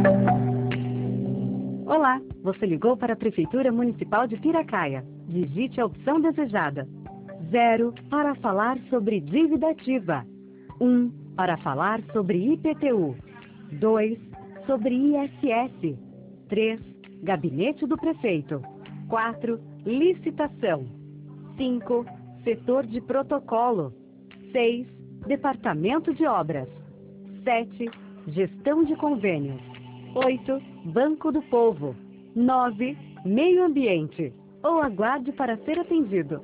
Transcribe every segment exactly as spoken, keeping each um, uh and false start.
Olá, você ligou para a Prefeitura Municipal de Piracaia. Digite a opção desejada. Zero para falar sobre dívida ativa. Um para falar sobre I P T U. Dois sobre I S S. Três Gabinete do Prefeito. Quatro Licitação. Cinco Setor de Protocolo. Seis Departamento de Obras. Sete Gestão de Convênios. Oito Banco do Povo. Nove Meio Ambiente. Ou aguarde para ser atendido.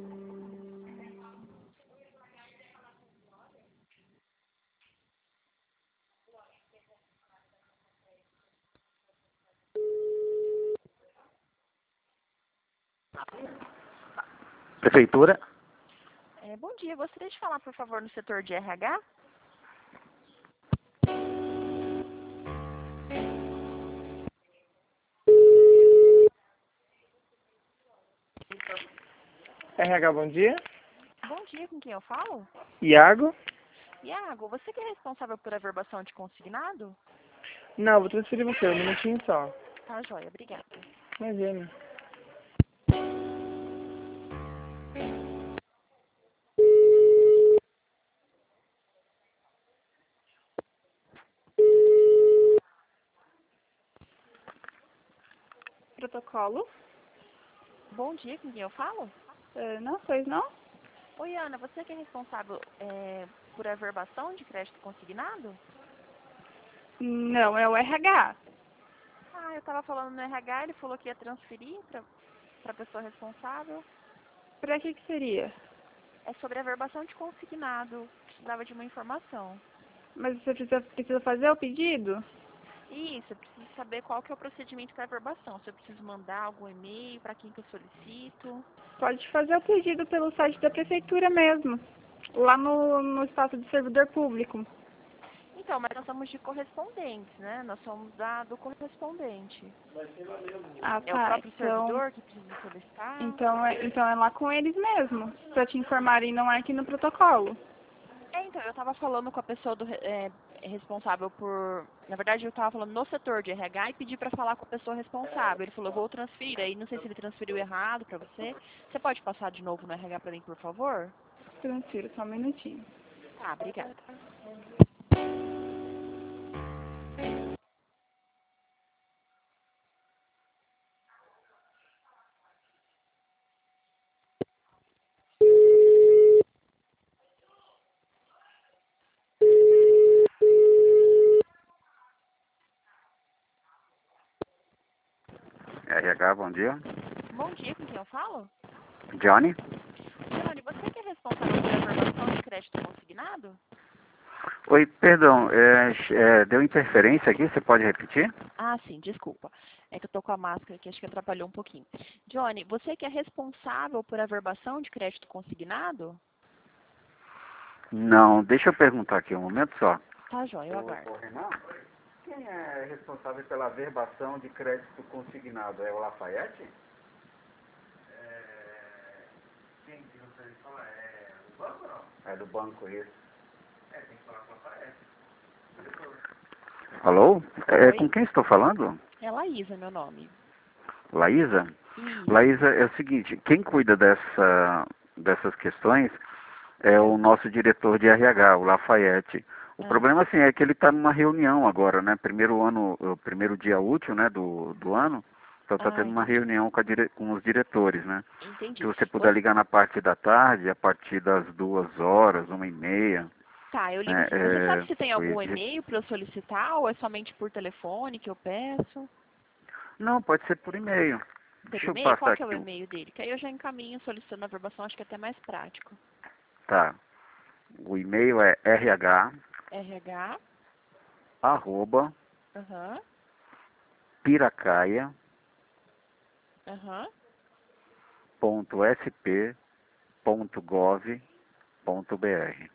Prefeitura. É, bom dia, gostaria de falar, por favor, no setor de R H? R H, bom dia. Bom dia, com quem eu falo? Iago? Iago, você que é responsável por averbação de consignado? Não, vou transferir você, um minutinho só. Tá, joia, obrigada. Imagina. Protocolo? Bom dia, com quem eu falo? Uh, não, pois não? Oi, Ana, você que é responsável é, por averbação de crédito consignado? Não, é o R H. Ah, eu tava falando no R H, ele falou que ia transferir pra, pra pessoa responsável. Pra que que seria? É sobre averbação de consignado. Precisava de uma informação. Mas você precisa, precisa fazer o pedido? Isso, eu preciso saber qual que é o procedimento para averbação. Se eu preciso mandar algum e-mail, para quem que eu solicito. Pode fazer o pedido pelo site da prefeitura mesmo. Lá no, no espaço de servidor público. Então, mas nós somos de correspondentes, né? Nós somos da, do correspondente. Ah, É o tá. próprio Então, servidor que precisa solicitar? então, é, então é lá com eles mesmo. Pra te informarem, não é aqui no protocolo. É, então, eu estava falando com a pessoa do, é, responsável por... Na verdade, eu estava falando no setor de R H e pedi para falar com a pessoa responsável. Ele falou, vou transferir. Aí, não sei se ele transferiu errado para você. Você pode passar de novo no R H para mim, por favor? Transfiro, só um minutinho. Tá, obrigada. R H, bom dia. Bom dia, com quem eu falo? Johnny. Johnny, você que é responsável pela averbação de crédito consignado? Oi, perdão, é, é, deu interferência aqui, você pode repetir? Ah, sim, desculpa. É que eu tô com a máscara aqui, acho que atrapalhou um pouquinho. Johnny, você que é responsável por averbação de crédito consignado? Não, deixa eu perguntar aqui um momento só. Tá, joia, eu aguardo. Ô, Renan, quem é responsável pela averbação de crédito consignado? É o Lafayette? É... Quem que você fala? É do banco ou não? É do banco, isso. É, tem que falar com o Lafayette. Alô? É, com quem estou falando? É Laísa, meu nome. Laísa? Isso. Laísa, é o seguinte, quem cuida dessa, dessas questões é o nosso diretor de R H, o Lafayette. O Ah. problema, assim, é que ele está numa reunião agora, né? Primeiro ano, o primeiro dia útil, né, do, do ano. Então está Ah, tendo uma entendi. reunião com, a dire... com os diretores, né? Entendi. Se você puder Você... ligar na parte da tarde, a partir das duas horas, uma e meia. Tá, eu ligo. Né, Você é, sabe se tem algum de... e-mail para eu solicitar ou é somente por telefone que eu peço? Não, pode ser por e-mail. Por Deixa eu e-mail? Qual passar que é o aqui. e-mail dele? Que aí eu já encaminho solicitando a averbação, acho que é até mais prático. Tá. O e-mail é rh, R H, arroba, aham, piracaia, aham. ponto sp, ponto gov, ponto br.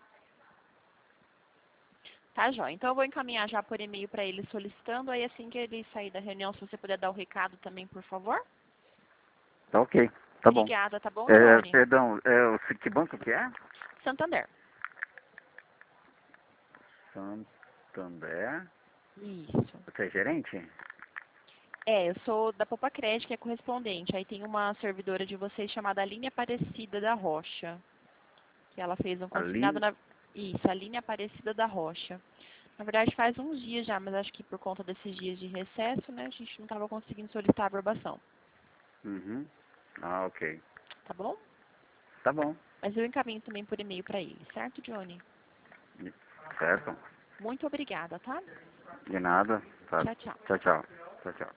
Tá, jóia. Então eu vou encaminhar já por e-mail para ele solicitando, aí assim que ele sair da reunião, se você puder dar o recado também, por favor. Tá ok, tá bom. Obrigada, tá bom, É, Johnny? perdão, é, o- que banco que é? Santander. Santander. Isso. Você é gerente? É, eu sou da Poupa Crédito, que é correspondente. Aí tem uma servidora de vocês chamada Aline Aparecida da Rocha. Que ela fez um consignado Aline? na... Isso, Aline Aparecida da Rocha. Na verdade faz uns dias já, mas acho que por conta desses dias de recesso, né, a gente não estava conseguindo solicitar a aprovação. Uhum. Ah, ok. Tá bom? Tá bom. Mas eu encaminho também por e-mail para ele, certo, Johnny? Certo. Muito obrigada, tá? De nada. Tá. Tchau, tchau. Tchau, tchau. Tchau, tchau.